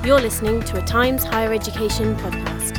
You're listening to a Times Higher Education podcast.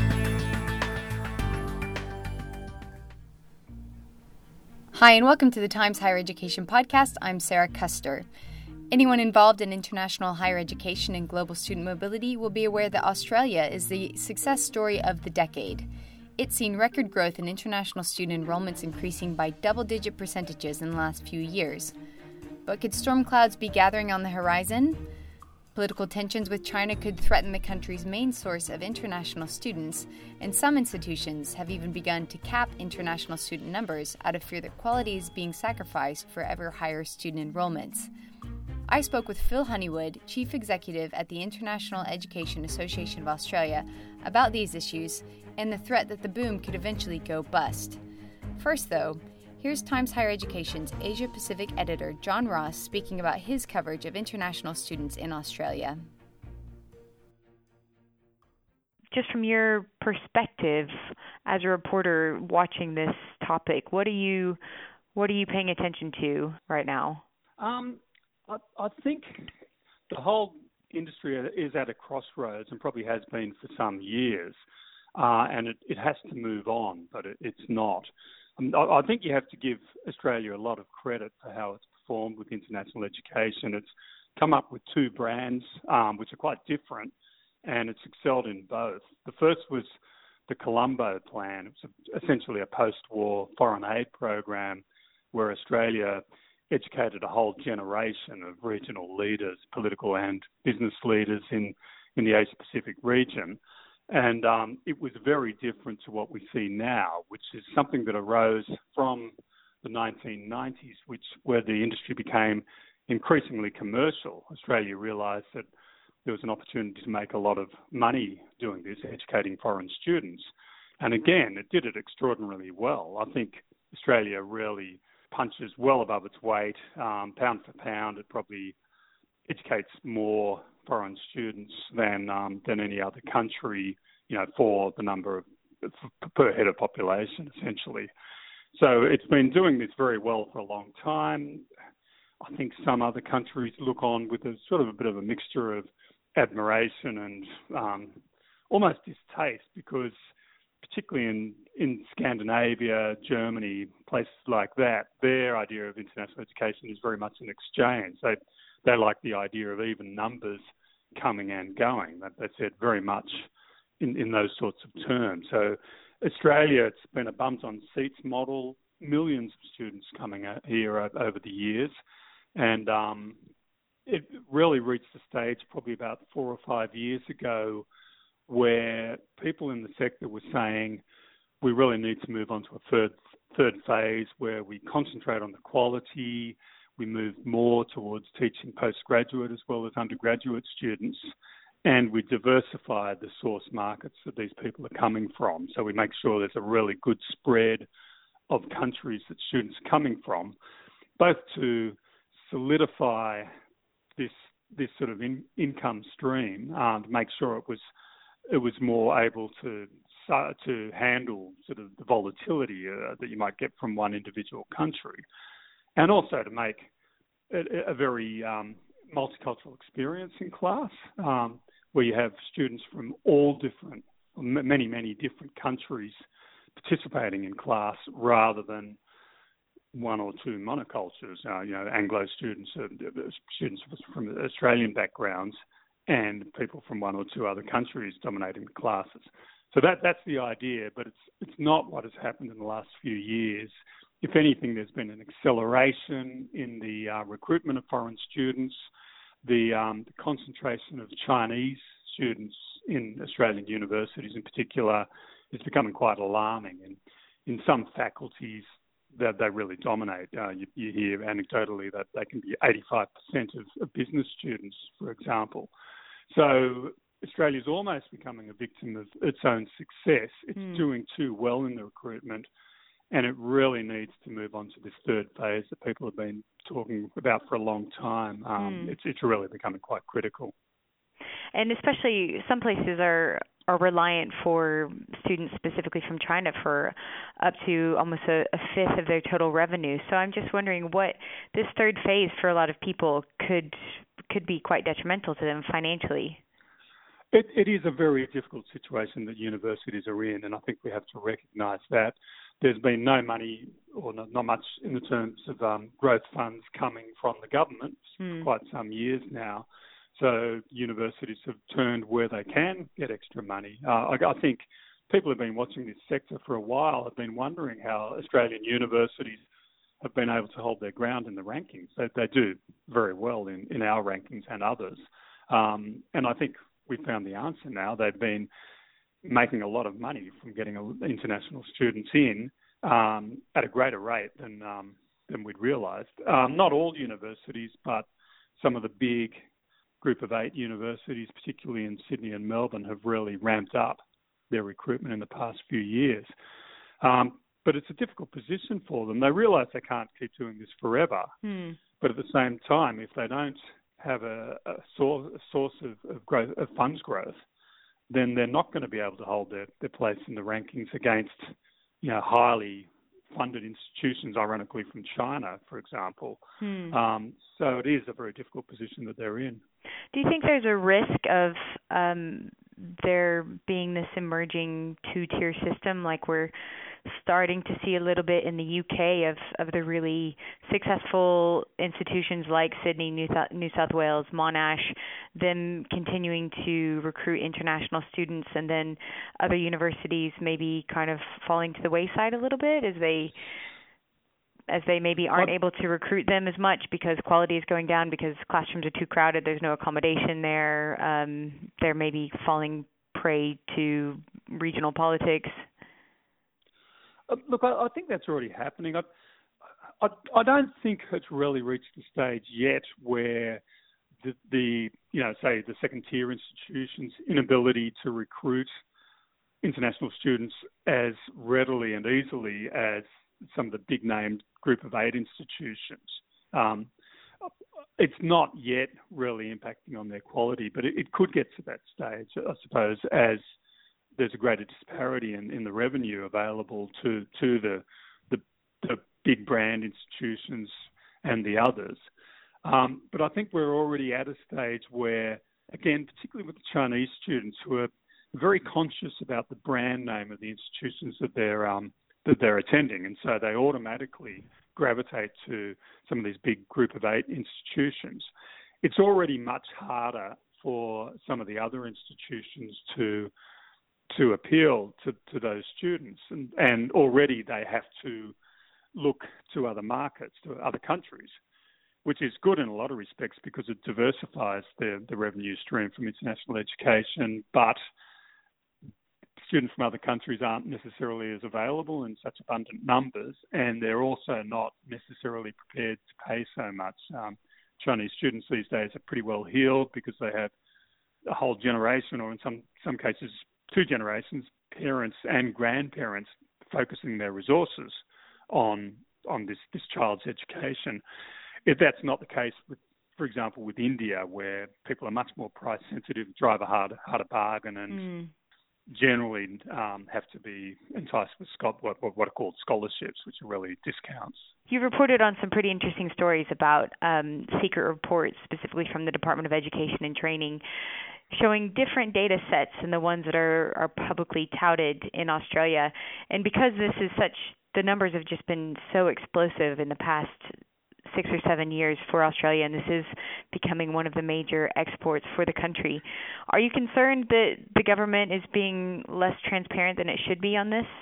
Hi, and welcome to the Times Higher Education podcast. I'm Sarah Custer. Anyone involved in international higher education and global student mobility will be aware that Australia is the success story of the decade. It's seen record growth in international student enrollments increasing by double-digit percentages in the last few years. But could storm clouds be gathering on the horizon? Political tensions with China could threaten the country's main source of international students, and some institutions have even begun to cap international student numbers out of fear that quality is being sacrificed for ever higher student enrollments. I spoke with Phil Honeywood, Chief Executive at the International Education Association of Australia, about these issues and the threat that the boom could eventually go bust. First, though, here's Times Higher Education's Asia-Pacific editor, John Ross, speaking about his coverage of international students in Australia. Just from your perspective as a reporter watching this topic, what are you paying attention to right now? I think the whole industry is at a crossroads and probably has been for some years, and it has to move on, but it's not. I think you have to give Australia a lot of credit for how it's performed with international education. It's come up with two brands, which are quite different, and it's excelled in both. The first was the Colombo Plan. It was essentially a post-war foreign aid program where Australia educated a whole generation of regional leaders, political and business leaders in the Asia-Pacific region. And it was very different to what we see now, which is something that arose from the 1990s, where the industry became increasingly commercial. Australia realised that there was an opportunity to make a lot of money doing this, educating foreign students. And again, it did it extraordinarily well. I think Australia really punches well above its weight. Pound for pound, it probably educates more foreign students than any other country, for the number of per head of population, essentially. So it's been doing this very well for a long time. I think some other countries look on with a sort of a bit of a mixture of admiration and almost distaste, because particularly in Scandinavia, Germany, places like that, their idea of international education is very much an exchange. They like the idea of even numbers coming and going. That's it very much in those sorts of terms. So Australia, it's been a bums on seats model, millions of students coming out here over the years. And it really reached the stage probably about 4 or 5 years ago where people in the sector were saying we really need to move on to a third phase where we concentrate on the quality, we move more towards teaching postgraduate as well as undergraduate students, and we diversify the source markets that these people are coming from. So we make sure there's a really good spread of countries that students are coming from, both to solidify this sort of income stream, to make sure it was more able to handle sort of the volatility that you might get from one individual country, and also to make it a very multicultural experience in class, where you have students from many different countries participating in class rather than one or two monocultures, Anglo students, students from Australian backgrounds, and people from one or two other countries dominating the classes. So that's the idea, but it's not what has happened in the last few years. If anything, there's been an acceleration in the recruitment of foreign students. The concentration of Chinese students in Australian universities in particular is becoming quite alarming. And in some faculties, they really dominate. You hear anecdotally that they can be 85% of business students, for example. So Australia's almost becoming a victim of its own success. It's doing too well in the recruitment, and it really needs to move on to this third phase that people have been talking about for a long time. It's really becoming quite critical. And especially some places are reliant for students specifically from China for up to almost a fifth of their total revenue. So I'm just wondering what this third phase for a lot of people could be quite detrimental to them financially. It is a very difficult situation that universities are in, and I think we have to recognise that. There's been no money or not much in the terms of growth funds coming from the government for quite some years now. So universities have turned where they can get extra money. I think people have been watching this sector for a while, have been wondering how Australian universities have been able to hold their ground in the rankings. They do very well in our rankings and others. And I think we found the answer now. They've been making a lot of money from getting international students in at a greater rate than we'd realised. Not all universities, but some of the big Group of 8 universities, particularly in Sydney and Melbourne, have really ramped up their recruitment in the past few years. But it's a difficult position for them. They realise they can't keep doing this forever. But at the same time, if they don't have a source of growth, of funds growth, then they're not going to be able to hold their place in the rankings against, highly funded institutions, ironically from China, for example. So it is a very difficult position that they're in. Do you think there's a risk of there being this emerging two-tier system, like we're starting to see a little bit in the UK of the really successful institutions like Sydney, New South Wales, Monash, them continuing to recruit international students, and then other universities maybe kind of falling to the wayside a little bit as they maybe aren't able to recruit them as much because quality is going down, because classrooms are too crowded, there's no accommodation there, they're maybe falling prey to regional politics? Look, I think that's already happening. I don't think it's really reached the stage yet where the second-tier institutions' inability to recruit international students as readily and easily as some of the big-named Group of 8 institutions. It's not yet really impacting on their quality, but it could get to that stage, I suppose, as there's a greater disparity in the revenue available to the big brand institutions and the others. But I think we're already at a stage where, again, particularly with the Chinese students who are very conscious about the brand name of the institutions that they're attending, and so they automatically gravitate to some of these big Group of 8 institutions. It's already much harder for some of the other institutions to appeal to those students, and already they have to look to other markets, to other countries, which is good in a lot of respects because it diversifies the revenue stream from international education, but students from other countries aren't necessarily as available in such abundant numbers, and they're also not necessarily prepared to pay so much. Chinese students these days are pretty well heeled because they have a whole generation, or in some cases 2 generations, parents and grandparents focusing their resources on this child's education. If that's not the case, for example, with India, where people are much more price sensitive, drive a harder bargain, and generally have to be enticed with what are called scholarships, which are really discounts. You reported on some pretty interesting stories about secret reports, specifically from the Department of Education and Training, showing different data sets than the ones that are publicly touted in Australia. And because the numbers have just been so explosive in the past 6 or 7 years for Australia, and this is becoming one of the major exports for the country. Are you concerned that the government is being less transparent than it should be on this?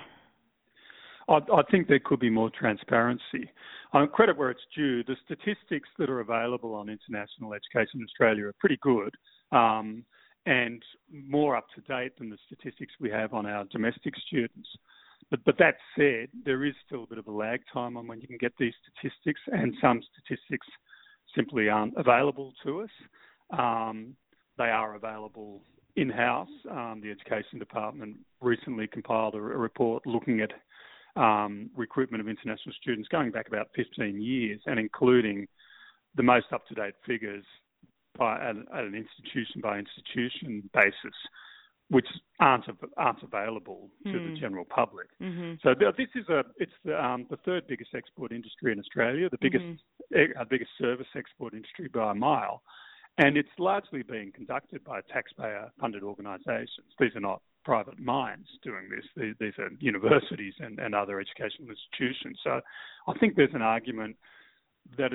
I think there could be more transparency. Credit where it's due. The statistics that are available on international education in Australia are pretty good, and more up to date than the statistics we have on our domestic students. But that said, there is still a bit of a lag time on when you can get these statistics, and some statistics simply aren't available to us. They are available in-house. The Education Department recently compiled a report looking at recruitment of international students going back about 15 years and including the most up-to-date figures at an institution-by-institution basis, which aren't available to the general public. So this is it's the third biggest export industry in Australia, the biggest service export industry by a mile, And it's largely being conducted by taxpayer-funded organisations. These are not private minds doing this. These are universities and other educational institutions. So I think there's an argument that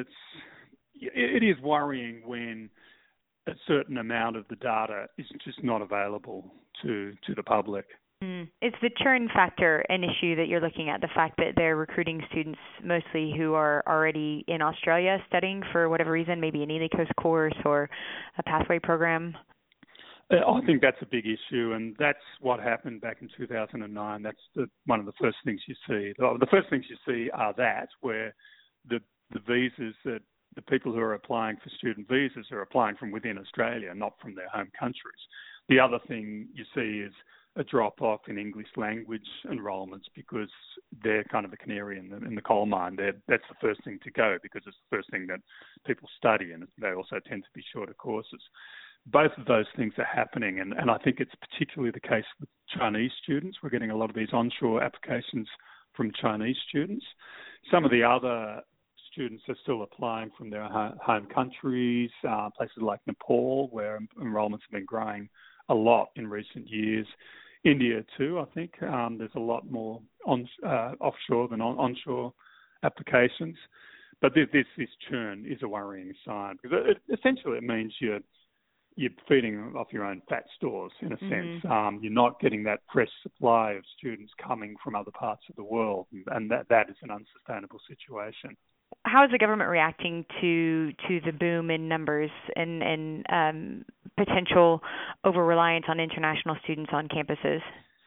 it is worrying when a certain amount of the data is just not available to the public. Is the churn factor an issue that you're looking at, the fact that they're recruiting students mostly who are already in Australia studying for whatever reason, maybe an Ely Coast course or a pathway program? I think that's a big issue, and that's what happened back in 2009. That's one of the first things you see. The first things you see are where the visas that the people who are applying for student visas are applying from within Australia, not from their home countries. The other thing you see is a drop-off in English language enrolments because they're kind of the canary in the coal mine. That's the first thing to go because it's the first thing that people study, and they also tend to be shorter courses. Both of those things are happening, and I think it's particularly the case with Chinese students. We're getting a lot of these onshore applications from Chinese students. Some of the other students are still applying from their home countries, places like Nepal, where enrolments have been growing a lot in recent years. India too, I think. There's a lot more offshore than onshore applications. But this churn is a worrying sign because essentially it means you're feeding off your own fat stores in a sense. You're not getting that fresh supply of students coming from other parts of the world, and that is an unsustainable situation. How is the government reacting to the boom in numbers and potential over-reliance on international students on campuses?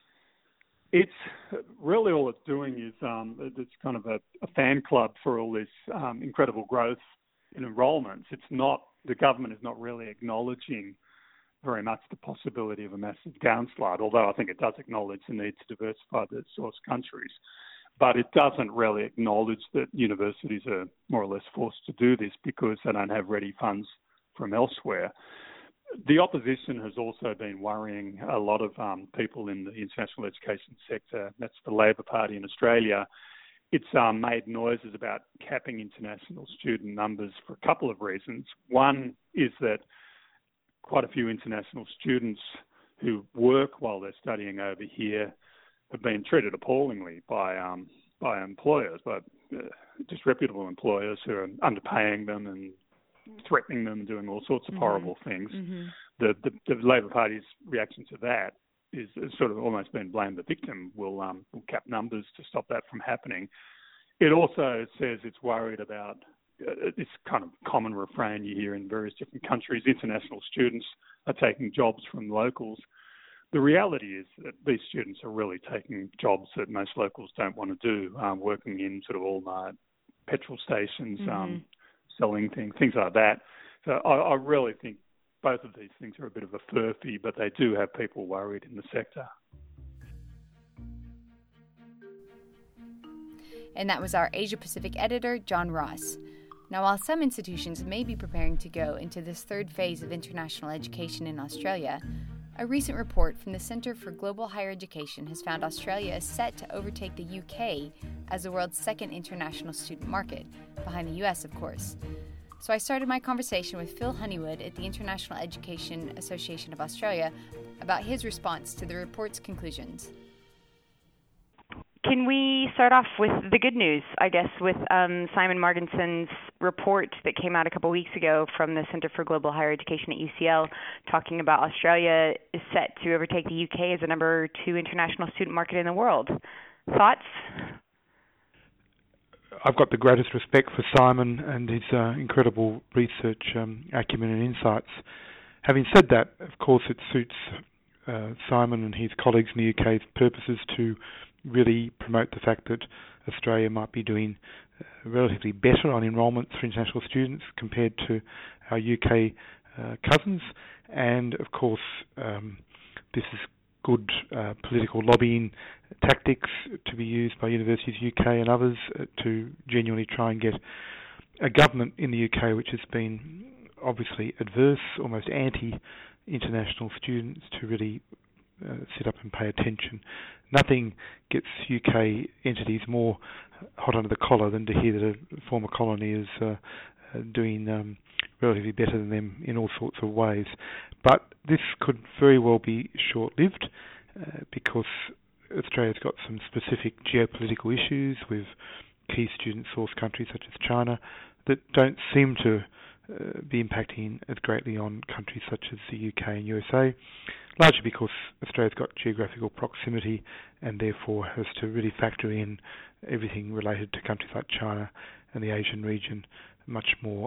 It's really all it's doing is it's kind of a fan club for all this incredible growth in enrolments. The government is not really acknowledging very much the possibility of a massive downslide, although I think it does acknowledge the need to diversify the source countries. But it doesn't really acknowledge that universities are more or less forced to do this because they don't have ready funds from elsewhere. The opposition has also been worrying a lot of people in the international education sector. That's the Labor Party in Australia. It's made noises about capping international student numbers for a couple of reasons. One is that quite a few international students who work while they're studying over here have been treated appallingly by employers, by disreputable employers who are underpaying them and threatening them and doing all sorts of horrible things. The Labor Party's reaction to that is sort of almost been blame the victim. We'll cap numbers to stop that from happening. It also says it's worried about this kind of common refrain you hear in various different countries. International students are taking jobs from locals. The reality is that these students are really taking jobs that most locals don't want to do, working in sort of all-night petrol stations, selling things like that. So I really think both of these things are a bit of a furphy, but they do have people worried in the sector. And that was our Asia Pacific editor, John Ross. Now, while some institutions may be preparing to go into this third phase of international education in Australia, a recent report from the Centre for Global Higher Education has found Australia is set to overtake the UK as the world's second international student market, behind the US, of course. So I started my conversation with Phil Honeywood at the International Education Association of Australia about his response to the report's conclusions. Can we start off with the good news, I guess, with Simon Marginson's report that came out a couple weeks ago from the Centre for Global Higher Education at UCL, talking about Australia is set to overtake the UK as the number 2 international student market in the world. Thoughts? I've got the greatest respect for Simon and his incredible research acumen and insights. Having said that, of course, it suits Simon and his colleagues in the UK's purposes to really promote the fact that Australia might be doing relatively better on enrolments for international students compared to our UK cousins. And, of course, this is good political lobbying tactics to be used by Universities UK and others to genuinely try and get a government in the UK which has been obviously adverse, almost anti-international students, to really sit up and pay attention. Nothing gets UK entities more hot under the collar than to hear that a former colony is doing relatively better than them in all sorts of ways. But this could very well be short-lived because Australia's got some specific geopolitical issues with key student source countries such as China that don't seem to be impacting as greatly on countries such as the UK and USA, largely because Australia's got geographical proximity and therefore has to really factor in everything related to countries like China and the Asian region much more,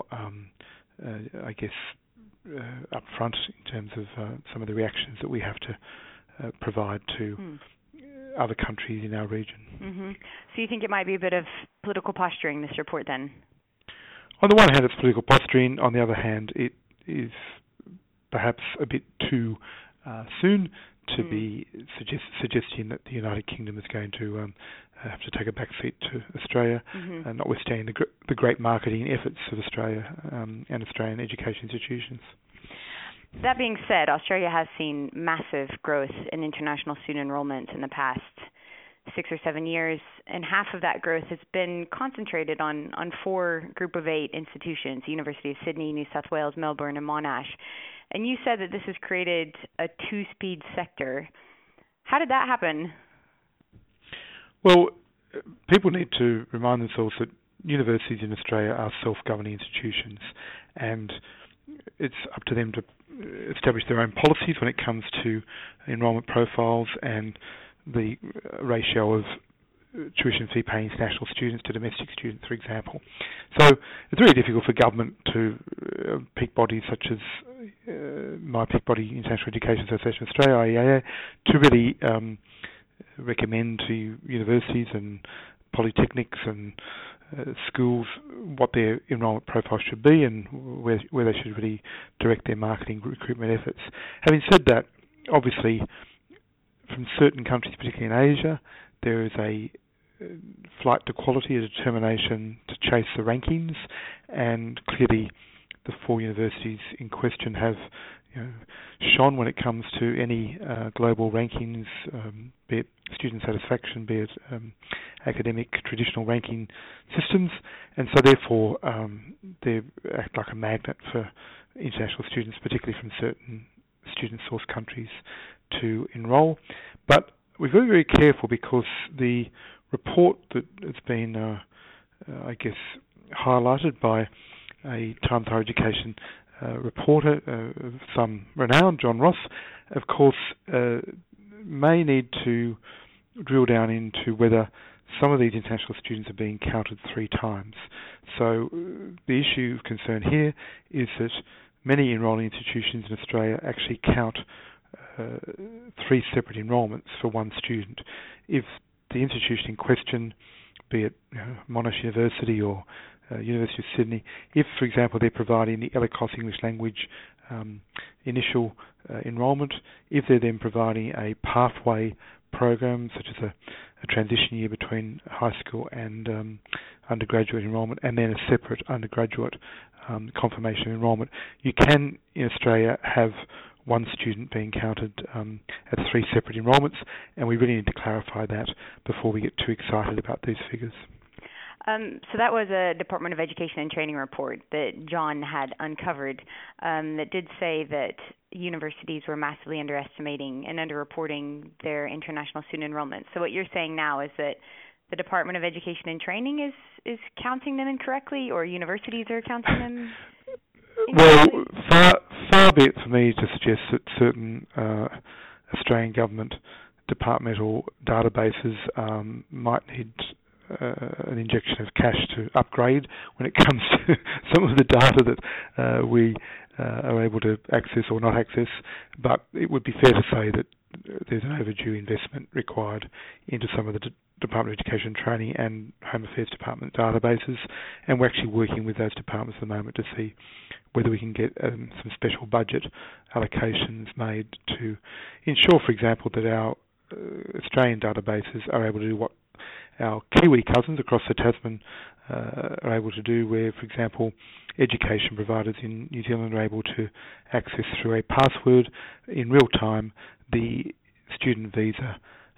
upfront in terms of some of the reactions that we have to provide to other countries in our region. Mm-hmm. So you think it might be a bit of political posturing, this report, then? On the one hand, it's political posturing. On the other hand, it is perhaps a bit too soon to be suggesting that the United Kingdom is going to have to take a back seat to Australia, notwithstanding the great marketing efforts of Australia and Australian education institutions. That being said, Australia has seen massive growth in international student enrollment in the past 6 or 7 years, and half of that growth has been concentrated on 4 Group of 8 institutions: University of Sydney, New South Wales, Melbourne, and Monash. And you said that this has created a 2-speed sector. How did that happen? Well, people need to remind themselves that universities in Australia are self-governing institutions, and it's up to them to establish their own policies when it comes to enrolment profiles and the ratio of tuition fee paying international students to domestic students, for example. So it's very difficult for government to peak bodies such as my peak body, International Education Association Australia, IEAA, to really recommend to universities and polytechnics and schools what their enrolment profile should be and where they should really direct their marketing recruitment efforts. Having said that, obviously, from certain countries, particularly in Asia, there is a flight to quality, a determination to chase the rankings, and clearly the 4 universities in question have shone when it comes to any global rankings, be it student satisfaction, be it academic traditional ranking systems, and so therefore they act like a magnet for international students, particularly from certain student source countries, to enrol. But we've got to be very careful because the report that has been, highlighted by a Times Higher Education reporter of some renown, John Ross, of course, may need to drill down into whether some of these international students are being counted 3 times. So the issue of concern here is that many enrolling institutions in Australia actually count 3 separate enrolments for one student. If the institution in question, be it Monash University or University of Sydney, if, for example, they're providing the ELICOS English language initial enrolment, if they're then providing a pathway program, such as a transition year between high school and undergraduate enrolment, and then a separate undergraduate confirmation enrolment, you can, in Australia, have one student being counted at 3 separate enrolments, and we really need to clarify that before we get too excited about these figures. So that was a Department of Education and Training report that John had uncovered that did say that universities were massively underestimating and underreporting their international student enrollment. So what you're saying now is that the Department of Education and Training is counting them incorrectly, or universities are counting them incorrectly? Well, far be it for me to suggest that certain Australian government departmental databases might need an injection of cash to upgrade when it comes to some of the data that we are able to access or not access, but it would be fair to say that there's an overdue investment required into some of the Department of Education and Training and Home Affairs Department databases, and we're actually working with those departments at the moment to see whether we can get some special budget allocations made to ensure, for example, that our Australian databases are able to do what our Kiwi cousins across the Tasman are able to do, where, for example, education providers in New Zealand are able to access through a password in real time the student visa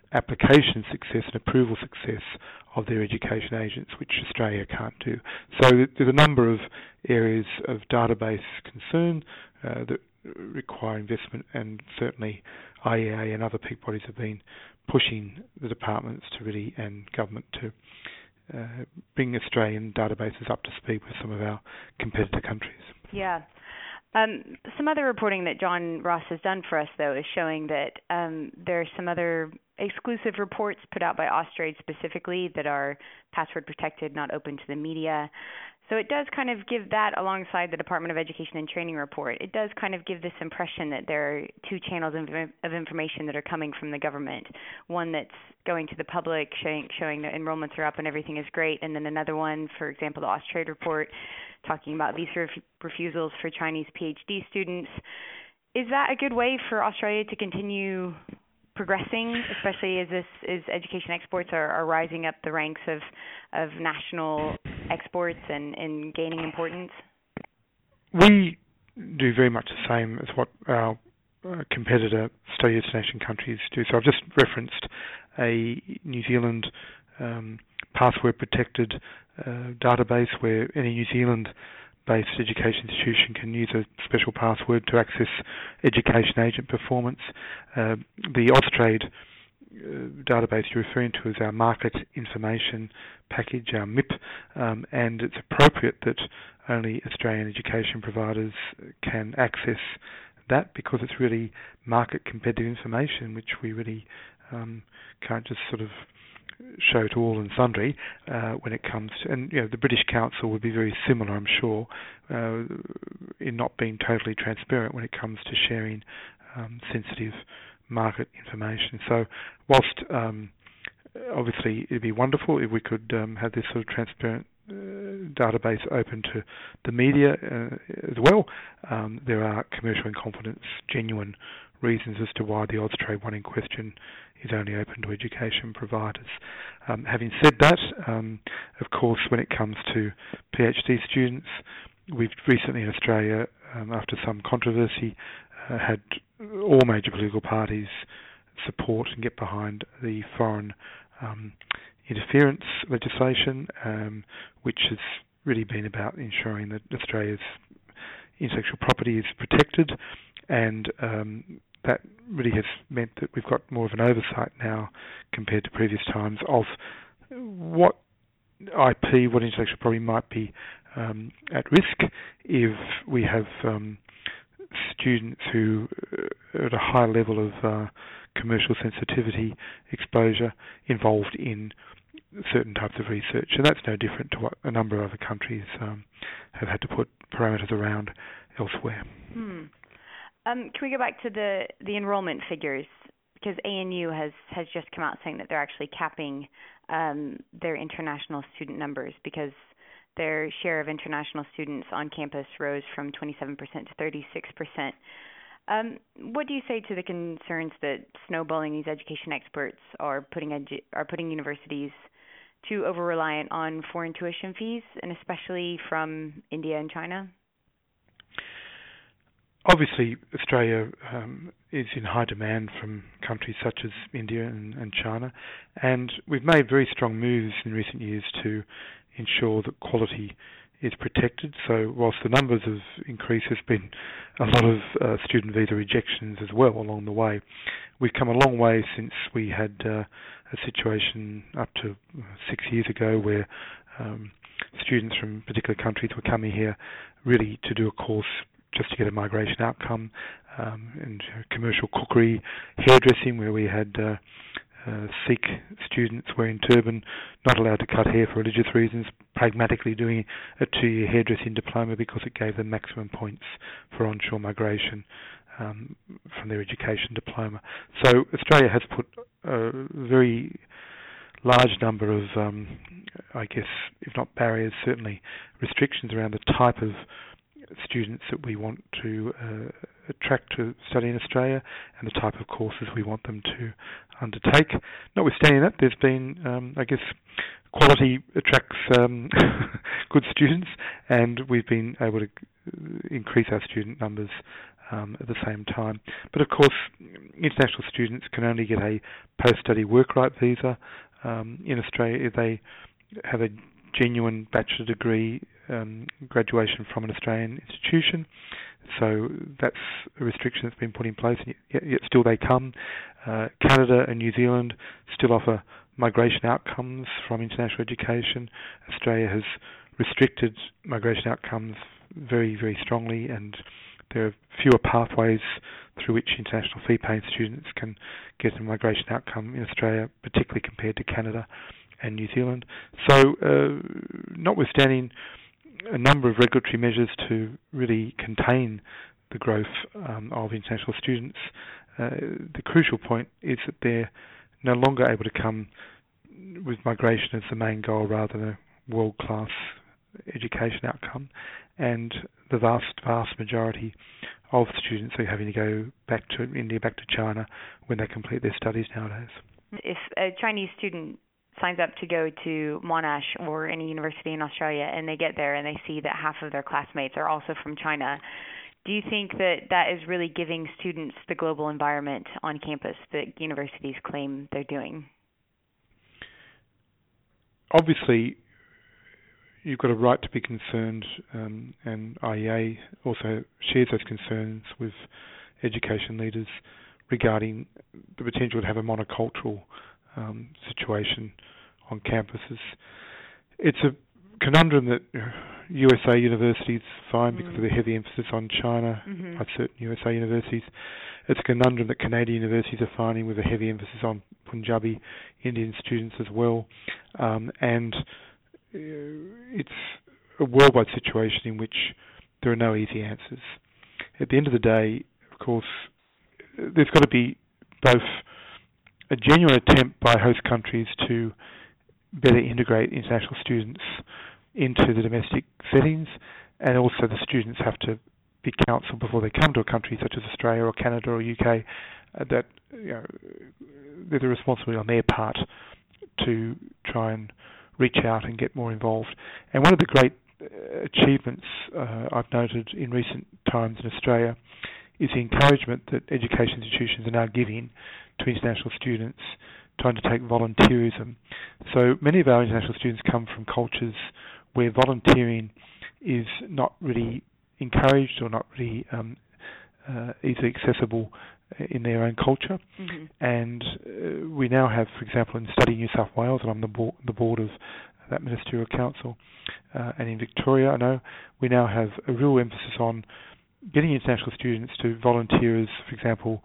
application success and approval success of their education agents, which Australia can't do. So there's a number of areas of database concern that require investment, and certainly IEA and other peak bodies have been pushing the departments to really, and government to bring Australian databases up to speed with some of our competitor countries. Yeah. Some other reporting that John Ross has done for us, though, is showing that there are some other exclusive reports put out by Austrade specifically that are password protected, not open to the media. So it does kind of give that, alongside the Department of Education and Training report, it does kind of give this impression that there are two channels of information that are coming from the government. One that's going to the public, showing that enrollments are up and everything is great, and then another one, for example, the Austrade report, talking about visa refusals for Chinese PhD students. Is that a good way for Australia to continue progressing, especially as education exports are rising up the ranks of national exports and gaining importance? We do very much the same as what our competitor study destination countries do. So I've just referenced a New Zealand password protected database where any New Zealand-based education institution can use a special password to access education agent performance. The Austrade database you're referring to is our market information package, our MIP, and it's appropriate that only Australian education providers can access that, because it's really market competitive information which we really can't just sort of show to all and sundry when it comes to, and the British Council would be very similar, I'm sure, in not being totally transparent when it comes to sharing sensitive market information. So whilst obviously it'd be wonderful if we could have this sort of transparent database open to the media as well, there are commercial in confidence, genuine reasons as to why the Austrade one in question is only open to education providers. Having said that, of course, when it comes to PhD students, we've recently in Australia, after some controversy, had all major political parties support and get behind the foreign interference legislation, which has really been about ensuring that Australia's intellectual property is protected, and that really has meant that we've got more of an oversight now compared to previous times of what IP, what intellectual property might be at risk if we have students who are at a high level of commercial sensitivity exposure involved in certain types of research. And that's no different to what a number of other countries have had to put parameters around elsewhere. Can we go back to the enrollment figures? Because ANU has just come out saying that they're actually capping their international student numbers because their share of international students on campus rose from 27% to 36%. What do you say to the concerns that snowballing these education experts are putting universities too over-reliant on foreign tuition fees, and especially from India and China? Obviously, Australia is in high demand from countries such as India and China, and we've made very strong moves in recent years to ensure that quality is protected. So whilst the numbers have increased, there's been a lot of student visa rejections as well along the way. We've come a long way since we had a situation up to 6 years ago where students from particular countries were coming here really to do a course just to get a migration outcome, and commercial cookery, hairdressing, where we had Sikh students wearing turban, not allowed to cut hair for religious reasons, pragmatically doing a 2-year hairdressing diploma because it gave them maximum points for onshore migration from their education diploma. So Australia has put a very large number of, I guess, if not barriers, certainly restrictions around the type of students that we want to attract to study in Australia and the type of courses we want them to undertake. Notwithstanding that, there's been, I guess, quality attracts good students, and we've been able to increase our student numbers at the same time. But of course, international students can only get a post-study work right visa. In Australia, if they have a genuine bachelor degree graduation from an Australian institution. So that's a restriction that's been put in place, and yet still they come. Canada and New Zealand still offer migration outcomes from international education. Australia has restricted migration outcomes very, very strongly, and there are fewer pathways through which international fee-paying students can get a migration outcome in Australia, particularly compared to Canada and New Zealand. So, notwithstanding a number of regulatory measures to really contain the growth of international students, the crucial point is that they're no longer able to come with migration as the main goal rather than a world-class education outcome, and the vast majority of students are having to go back to India, back to China when they complete their studies nowadays. If a Chinese student signs up to go to Monash or any university in Australia and they get there and they see that half of their classmates are also from China, do you think that is really giving students the global environment on campus that universities claim they're doing? Obviously, you've got a right to be concerned, and IEA also shares those concerns with education leaders regarding the potential to have a monocultural situation on campuses. It's a conundrum that USA universities find because of the heavy emphasis on China by certain USA universities. It's a conundrum that Canadian universities are finding with a heavy emphasis on Punjabi Indian students as well. And it's a worldwide situation in which there are no easy answers. At the end of the day, of course, there's got to be both a genuine attempt by host countries to better integrate international students into the domestic settings, and also the students have to be counselled before they come to a country such as Australia or Canada or UK that there's a responsibility on their part to try and reach out and get more involved. And one of the great achievements I've noted in recent times in Australia is the encouragement that education institutions are now giving to international students to undertake volunteerism. So many of our international students come from cultures where volunteering is not really encouraged or not really easily accessible in their own culture. And we now have, for example, in Study New South Wales, and I'm the board of that ministerial council, and in Victoria, I know we now have a real emphasis on getting international students to volunteer as, for example,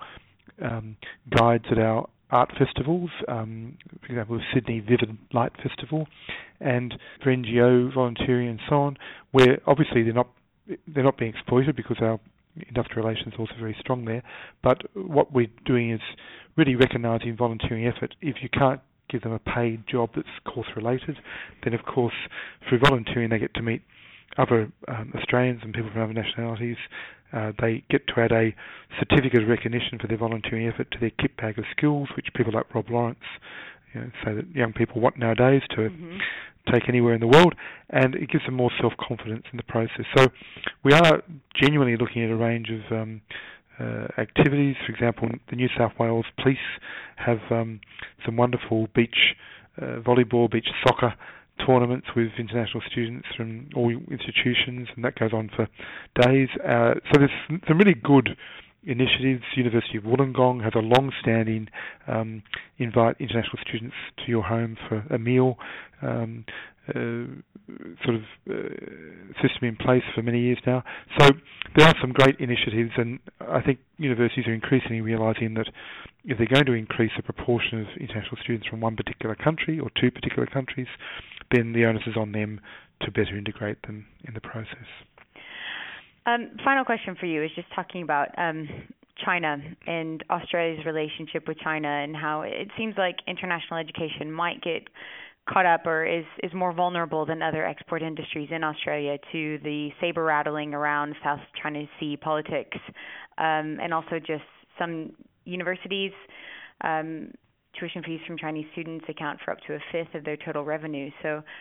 guides at our art festivals, for example, the Sydney Vivid Light Festival, and for NGO volunteering and so on, where obviously they're not being exploited because our industrial relations are also very strong there. But what we're doing is really recognising volunteering effort. If you can't give them a paid job that's course related, then of course through volunteering they get to meet other Australians and people from other nationalities. They get to add a certificate of recognition for their volunteering effort to their kit bag of skills, which people like Rob Lawrence say that young people want nowadays to take anywhere in the world, and it gives them more self-confidence in the process. So we are genuinely looking at a range of activities. For example, the New South Wales Police have some wonderful beach volleyball, beach soccer tournaments with international students from all institutions, and that goes on for days. So there's some really good initiatives. University of Wollongong has a long-standing invite international students to your home for a meal system in place for many years now. So there are some great initiatives, and I think universities are increasingly realising that if they're going to increase the proportion of international students from one particular country or two particular countries, then the onus is on them to better integrate them in the process. Final question for you is just talking about China and Australia's relationship with China, and how it seems like international education might get caught up or is more vulnerable than other export industries in Australia to the saber rattling around South China Sea politics, and also just some universities. Tuition fees from Chinese students account for up to a fifth of their total revenue. So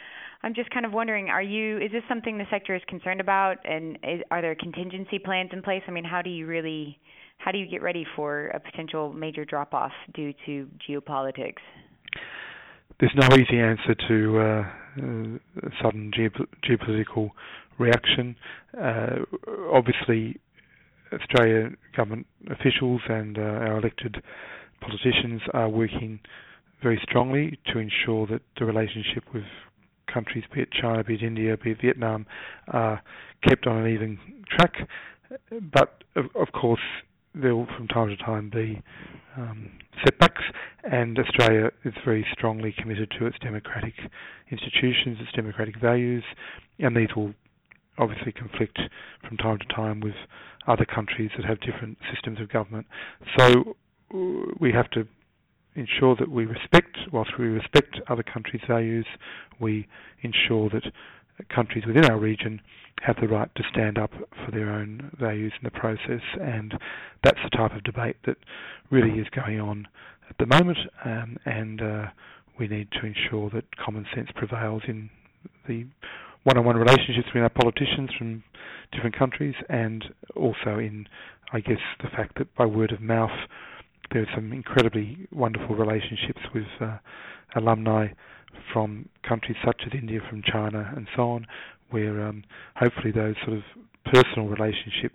I'm just kind of wondering, is this something the sector is concerned about, and are there contingency plans in place? I mean, how do you get ready for a potential major drop-off due to geopolitics? There's no easy answer to a sudden geopolitical reaction. Obviously, Australia government officials and our elected politicians are working very strongly to ensure that the relationship with countries, be it China, be it India, be it Vietnam, are kept on an even track. But, of course, there will from time to time be setbacks, and Australia is very strongly committed to its democratic institutions, its democratic values, and these will obviously conflict from time to time with other countries that have different systems of government. So we have to ensure that whilst we respect other countries' values, we ensure that countries within our region have the right to stand up for their own values in the process, and that's the type of debate that really is going on at the moment, and we need to ensure that common sense prevails in the one-on-one relationships between our politicians from different countries, and also in, I guess, the fact that by word of mouth there are some incredibly wonderful relationships with alumni from countries such as India, from China, and so on, where hopefully those sort of personal relationships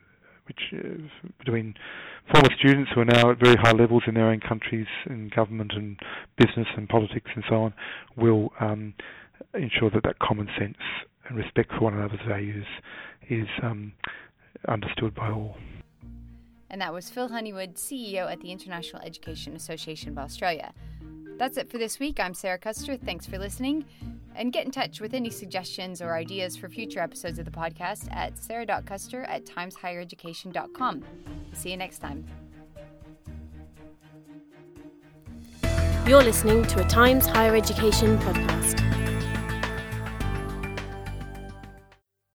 between former students who are now at very high levels in their own countries, in government and business and politics and so on, will ensure that common sense and respect for one another's values is understood by all. And that was Phil Honeywood, CEO at the International Education Association of Australia. That's it for this week. I'm Sarah Custer. Thanks for listening. And get in touch with any suggestions or ideas for future episodes of the podcast at sarah.custer@timeshighereducation.com. See you next time. You're listening to a Times Higher Education podcast.